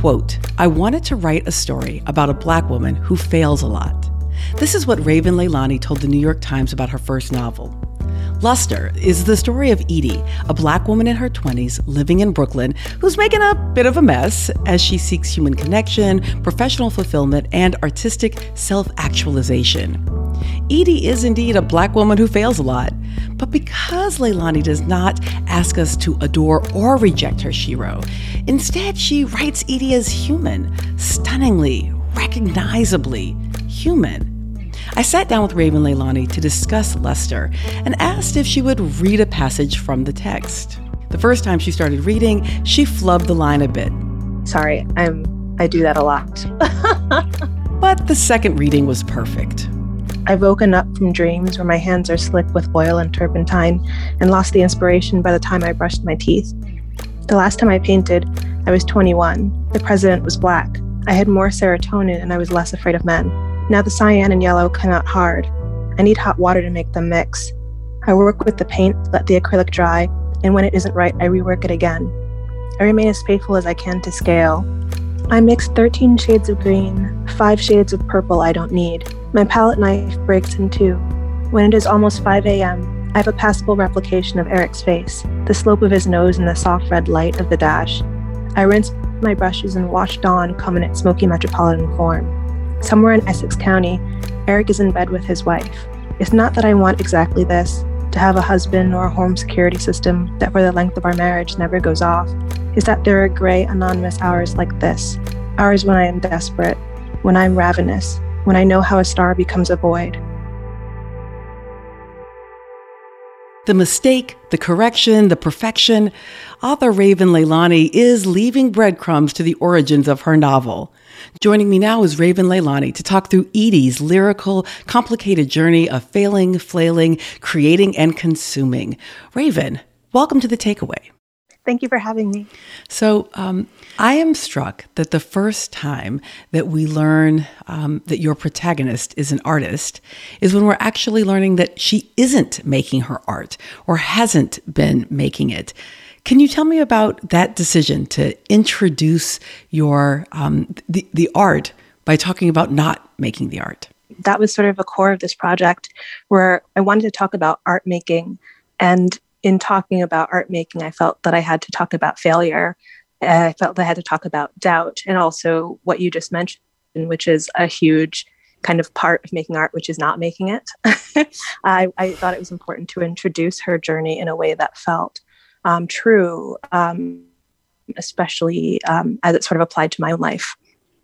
Quote, "I wanted to write a story about a Black woman who fails a lot." This is what Raven Leilani told the New York Times about her first novel. Luster is the story of Edie, a Black woman in her 20s living in Brooklyn who's making a bit of a mess as she seeks human connection, professional fulfillment, and artistic self-actualization. Edie is indeed a Black woman who fails a lot, but because Leilani does not ask us to adore or reject her Shiro, instead she writes Edie as human, stunningly, recognizably human. I sat down with Raven Leilani to discuss Luster and asked if she would read a passage from the text. The first time she started reading, she flubbed the line a bit. Sorry, I do that a lot. But the second reading was perfect. I've woken up from dreams where my hands are slick with oil and turpentine and lost the inspiration by the time I brushed my teeth. The last time I painted, I was 21. The president was Black. I had more serotonin and I was less afraid of men. Now the cyan and yellow come out hard. I need hot water to make them mix. I work with the paint, let the acrylic dry, and when it isn't right, I rework it again. I remain as faithful as I can to scale. I mix 13 shades of green, 5 shades of purple I don't need. My palette knife breaks in two. When it is almost 5 a.m., I have a passable replication of Eric's face, the slope of his nose and the soft red light of the dash. I rinse my brushes and watch dawn come in its smoky metropolitan form. Somewhere in Essex County, Eric is in bed with his wife. It's not that I want exactly this, to have a husband or a home security system that for the length of our marriage never goes off. It's that there are gray, anonymous hours like this, hours when I am desperate, when I'm ravenous, when I know how a star becomes a void. The mistake, the correction, the perfection. Author Raven Leilani is leaving breadcrumbs to the origins of her novel. Joining me now is Raven Leilani to talk through Edie's lyrical, complicated journey of failing, flailing, creating, and consuming. Raven, welcome to The Takeaway. Thank you for having me. So I am struck that the first time that we learn that your protagonist is an artist is when we're actually learning that she isn't making her art or hasn't been making it. Can you tell me about that decision to introduce your the art by talking about not making the art? That was sort of a core of this project where I wanted to talk about art making, and in talking about art making, I felt that I had to talk about failure. I felt that I had to talk about doubt, and also what you just mentioned, which is a huge kind of part of making art, which is not making it. I thought it was important to introduce her journey in a way that felt true, especially as it sort of applied to my own life.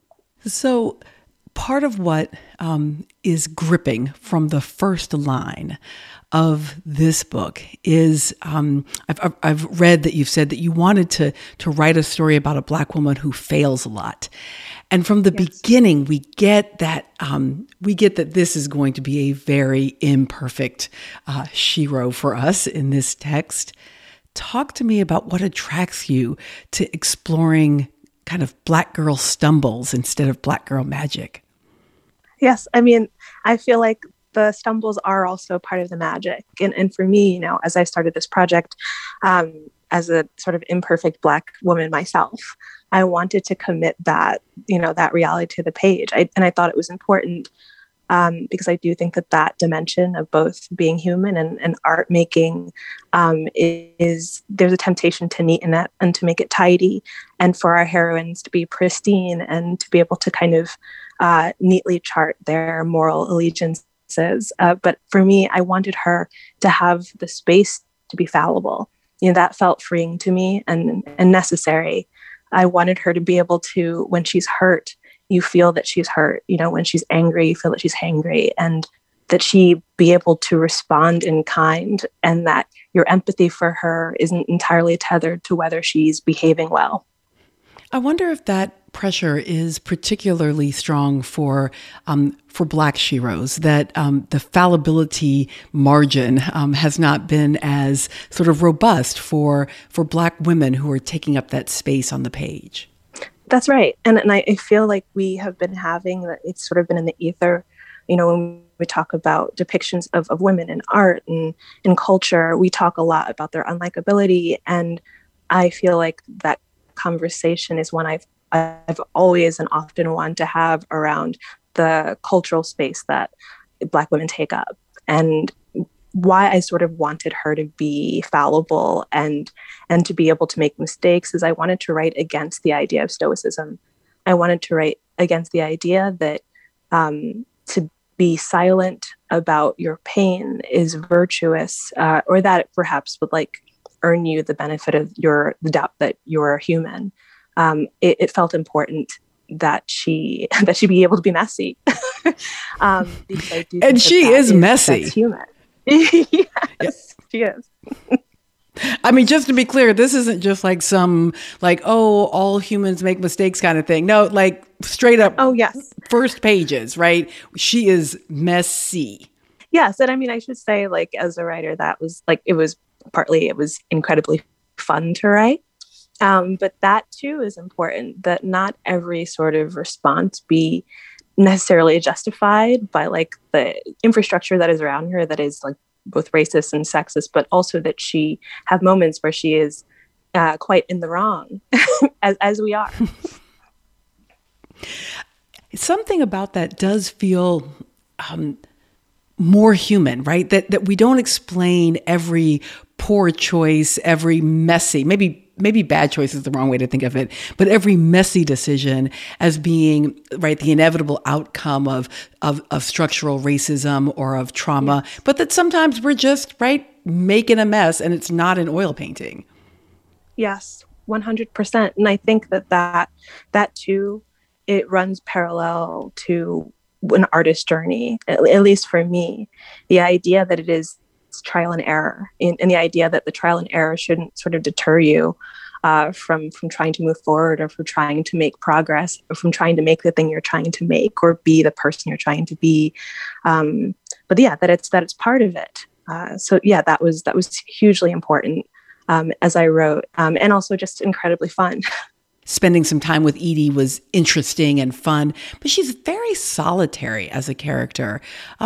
So part of what is gripping from the first line of this book is I've read that you've said that you wanted to write a story about a Black woman who fails a lot. And from the beginning, we get that this is going to be a very imperfect Shiro for us in this text. Talk to me about what attracts you to exploring kind of Black girl stumbles instead of Black girl magic. Yes, I mean, I feel like the stumbles are also part of the magic. And for me, as I started this project, as a sort of imperfect Black woman myself, I wanted to commit that, that reality to the page. And I thought it was important because I do think that dimension of both being human and art making there's a temptation to neaten it and to make it tidy, and for our heroines to be pristine and to be able to kind of neatly chart their moral allegiances. But for me, I wanted her to have the space to be fallible. That felt freeing to me and necessary. I wanted her to be able to, when she's hurt, you feel that she's hurt. When she's angry, you feel that she's hangry, and that she be able to respond in kind, and that your empathy for her isn't entirely tethered to whether she's behaving well. I wonder if that pressure is particularly strong for Black Shiros, that the fallibility margin has not been as sort of robust for Black women who are taking up that space on the page. That's right. And I feel like we have been having, it's sort of been in the ether, when we talk about depictions of women in art and in culture, we talk a lot about their unlikability. And I feel like that conversation is one I've I've always and often wanted to have around the cultural space that Black women take up, and why I sort of wanted her to be fallible and to be able to make mistakes is I wanted to write against the idea of stoicism. I wanted to write against the idea that to be silent about your pain is virtuous, or that it perhaps would like earn you the benefit of the doubt that you're human. It felt important that she be able to be messy. Because I do and she is messy. That's human. Yes, she is. I mean, just to be clear, this isn't just like some like, oh, all humans make mistakes kind of thing. No, like straight up. Oh, yes. First pages, right? She is messy. Yes. And I mean, I should say, like, as a writer, that was like, it was incredibly fun to write. But that too is important, that not every sort of response be necessarily justified by like the infrastructure that is around her that is like both racist and sexist, but also that she have moments where she is quite in the wrong, as we are. Something about that does feel more human, right? That we don't explain every poor choice, every messy, maybe bad choice is the wrong way to think of it, but every messy decision as being, right, the inevitable outcome of structural racism or of trauma, yes. But that sometimes we're just, right, making a mess and it's not an oil painting. Yes, 100%. And I think that too, it runs parallel to an artist's journey, at least for me, the idea that it is trial and error, and the idea that the trial and error shouldn't sort of deter you from trying to move forward, or from trying to make progress, or from trying to make the thing you're trying to make, or be the person you're trying to be. But yeah, that it's part of it. So yeah, that was hugely important as I wrote, and also just incredibly fun. Spending some time with Edie was interesting and fun, but she's very solitary as a character.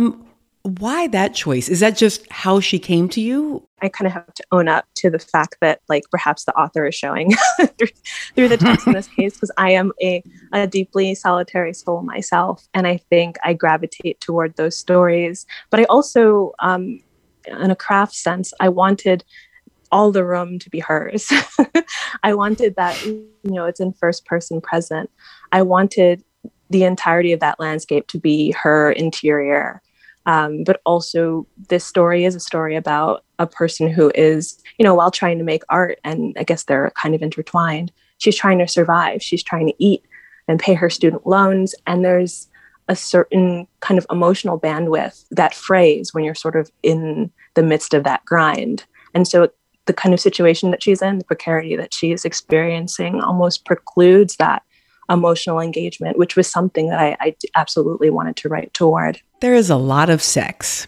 Why that choice? Is that just how she came to you? I kind of have to own up to the fact that, like, perhaps the author is showing through the text in this case, because I am a deeply solitary soul myself. And I think I gravitate toward those stories. But I also, in a craft sense, I wanted all the room to be hers. I wanted that, it's in first person present. I wanted the entirety of that landscape to be her interior. But also this story is a story about a person who is, while trying to make art, and I guess they're kind of intertwined, she's trying to survive. She's trying to eat and pay her student loans. And there's a certain kind of emotional bandwidth that frays when you're sort of in the midst of that grind. And so the kind of situation that she's in, the precarity that she is experiencing, almost precludes that emotional engagement, which was something that I absolutely wanted to write toward. There is a lot of sex.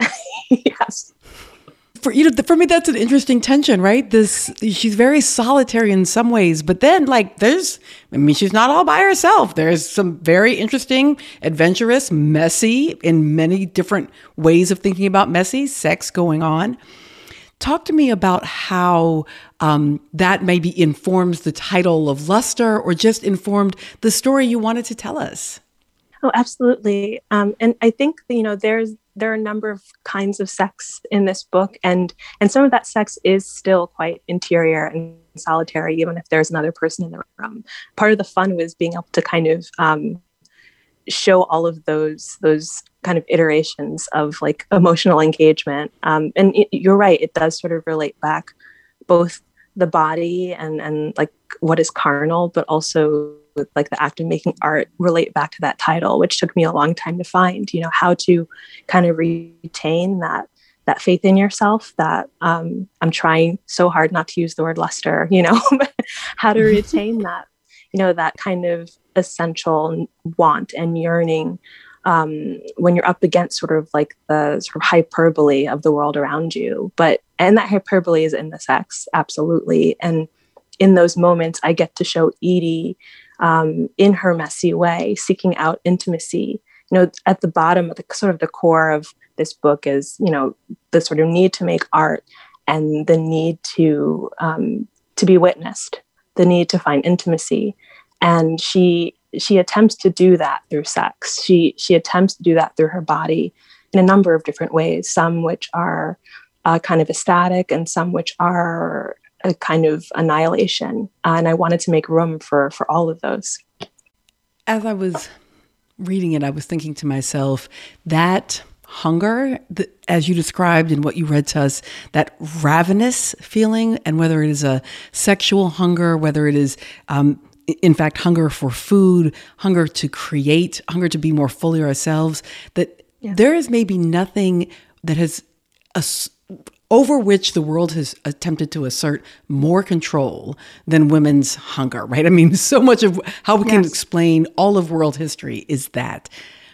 Yes. For me, that's an interesting tension, right? She's very solitary in some ways, but then she's not all by herself. There's some very interesting, adventurous, messy, in many different ways of thinking about messy, sex going on. Talk to me about how that maybe informs the title of Luster, or just informed the story you wanted to tell us. Oh, absolutely. And I think, there are a number of kinds of sex in this book, and some of that sex is still quite interior and solitary, even if there's another person in the room. Part of the fun was being able to kind of show all of those kind of iterations of like emotional engagement. And you're right, it does sort of relate back both the body and like what is carnal, but also like the act of making art relate back to that title, which took me a long time to find, how to kind of retain that faith in yourself, that I'm trying so hard not to use the word luster, how to retain that, that kind of essential want and yearning when you're up against sort of like the sort of hyperbole of the world around you. And that hyperbole is in the sex, absolutely. And in those moments, I get to show Edie in her messy way, seeking out intimacy. At the bottom of the sort of the core of this book is, the sort of need to make art and the need to be witnessed, the need to find intimacy. And she attempts to do that through sex. She attempts to do that through her body in a number of different ways, some which are kind of ecstatic and some which are a kind of annihilation. And I wanted to make room for all of those. As I was reading it, I was thinking to myself, that hunger, as you described in what you read to us, that ravenous feeling, and whether it is a sexual hunger, whether it is, in fact, hunger for food, hunger to create, hunger to be more fully ourselves, that there is maybe nothing that has over which the world has attempted to assert more control than women's hunger, right? I mean, so much of how we can explain all of world history is that.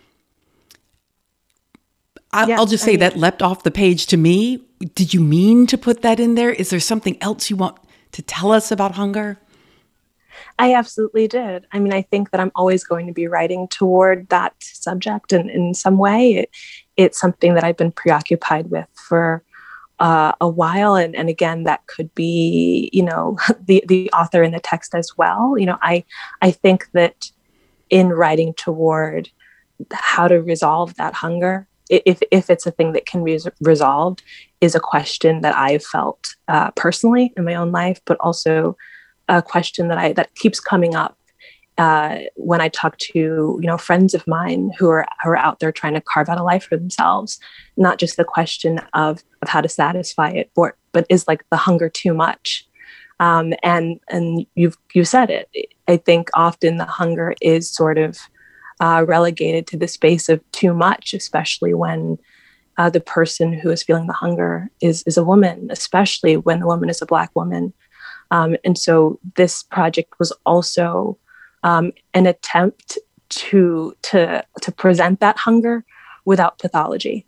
I'll just say that leapt off the page to me. Did you mean to put that in there? Is there something else you want to tell us about hunger? I absolutely did. I mean, I think that I'm always going to be writing toward that subject in some way. It's something that I've been preoccupied with for a while. And again, that could be, the author in the text as well. I think that in writing toward how to resolve that hunger, if it's a thing that can be resolved, is a question that I've felt personally in my own life, but also a question that keeps coming up when I talk to friends of mine who are out there trying to carve out a life for themselves. Not just the question of how to satisfy it, but is like the hunger too much? And you said it. I think often the hunger is sort of relegated to the space of too much, especially when the person who is feeling the hunger is a woman, especially when the woman is a Black woman. And so this project was also an attempt to present that hunger without pathology.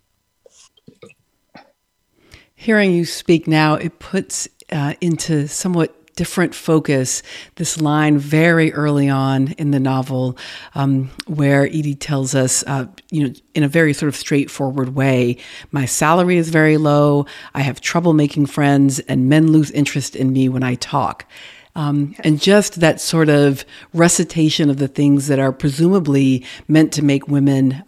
Hearing you speak now, it puts into somewhat different focus this line very early on in the novel, where Edie tells us, in a very sort of straightforward way, my salary is very low, I have trouble making friends, and men lose interest in me when I talk. And just that sort of recitation of the things that are presumably meant to make women,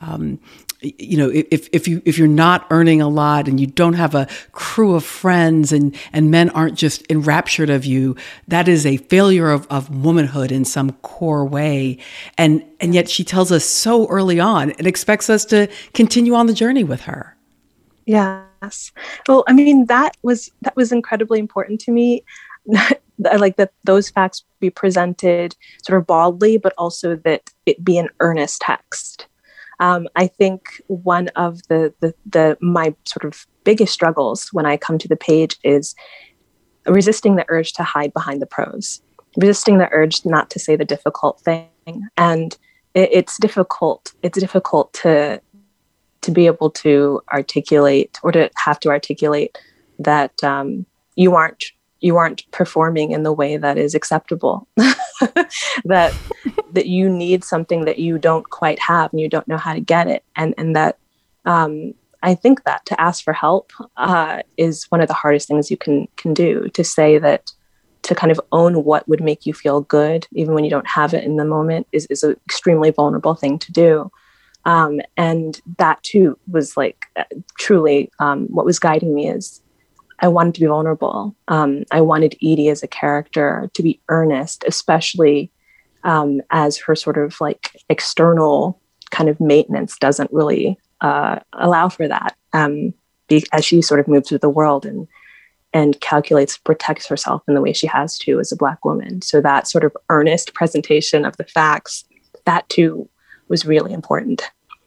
if you're not earning a lot and you don't have a crew of friends and men aren't just enraptured of you, that is a failure of womanhood in some core way. And yet she tells us so early on and expects us to continue on the journey with her. Yes. Well, I mean, that was incredibly important to me. I like that those facts be presented sort of baldly, but also that it be an earnest text. I think one of my sort of biggest struggles when I come to the page is resisting the urge to hide behind the prose, resisting the urge not to say the difficult thing. And it's difficult. It's difficult to be able to articulate or to have to articulate that you aren't performing in the way that is acceptable, that you need something that you don't quite have and you don't know how to get it. And that I think that to ask for help is one of the hardest things you can do, to say that, to kind of own what would make you feel good, even when you don't have it in the moment, is an extremely vulnerable thing to do. And that too was like truly what was guiding me is I wanted to be vulnerable. I wanted Edie as a character to be earnest, especially as her sort of like external kind of maintenance doesn't really allow for that, as she sort of moves through the world and protects herself in the way she has to as a Black woman. So that sort of earnest presentation of the facts, that too was really important.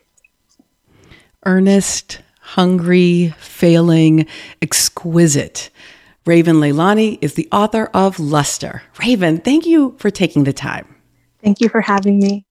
Earnest, hungry, failing, exquisite. Raven Leilani is the author of Luster. Raven, thank you for taking the time. Thank you for having me.